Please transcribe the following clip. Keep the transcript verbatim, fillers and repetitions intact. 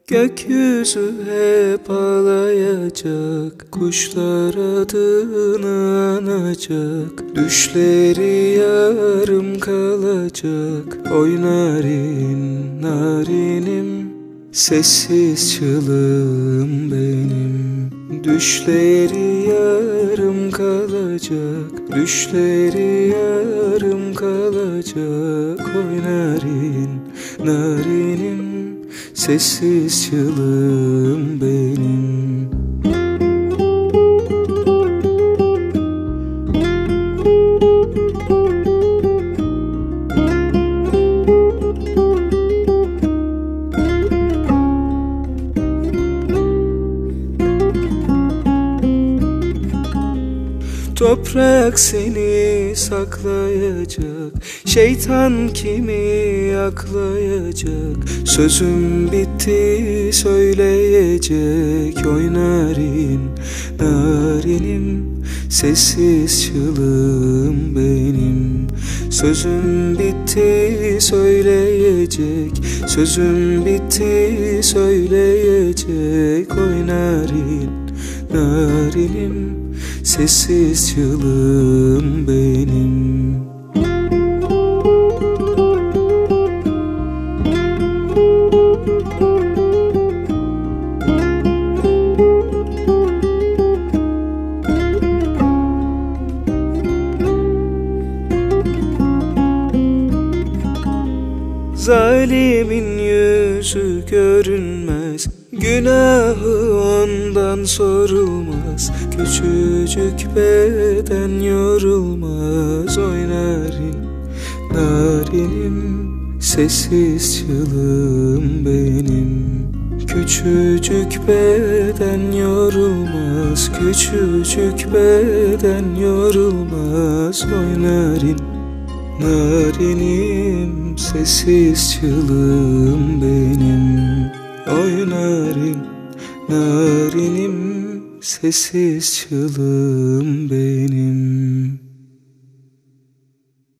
Gökyüzü hep ağlayacak, kuşlar adını anacak, düşleri yarım kalacak. Oy narin, narinim, sessiz çığlığım benim. Düşleri yarım kalacak, düşleri yarım kalacak. Oy narin, narinim, sessiz çığlığım benim. Toprak seni saklayacak, şeytan kimi aklayacak. Sözüm bitti söyleyecek. Oy narin, narinim, sessiz çığlığım benim. Sözüm bitti söyleyecek, sözüm bitti söyleyecek. Oy narin, narinim, sessiz çığlığım benim. Zalimin yüzü görünmez, günahı ondan sorulmaz. Küçücük beden yorulmaz. Oy narin, narinim, sessiz çığlığım benim. Küçücük beden yorulmaz, küçücük beden yorulmaz. Oy narin, narinim, sessiz çığlığım benim. Oy narin, narinim, sessiz çığlığım benim.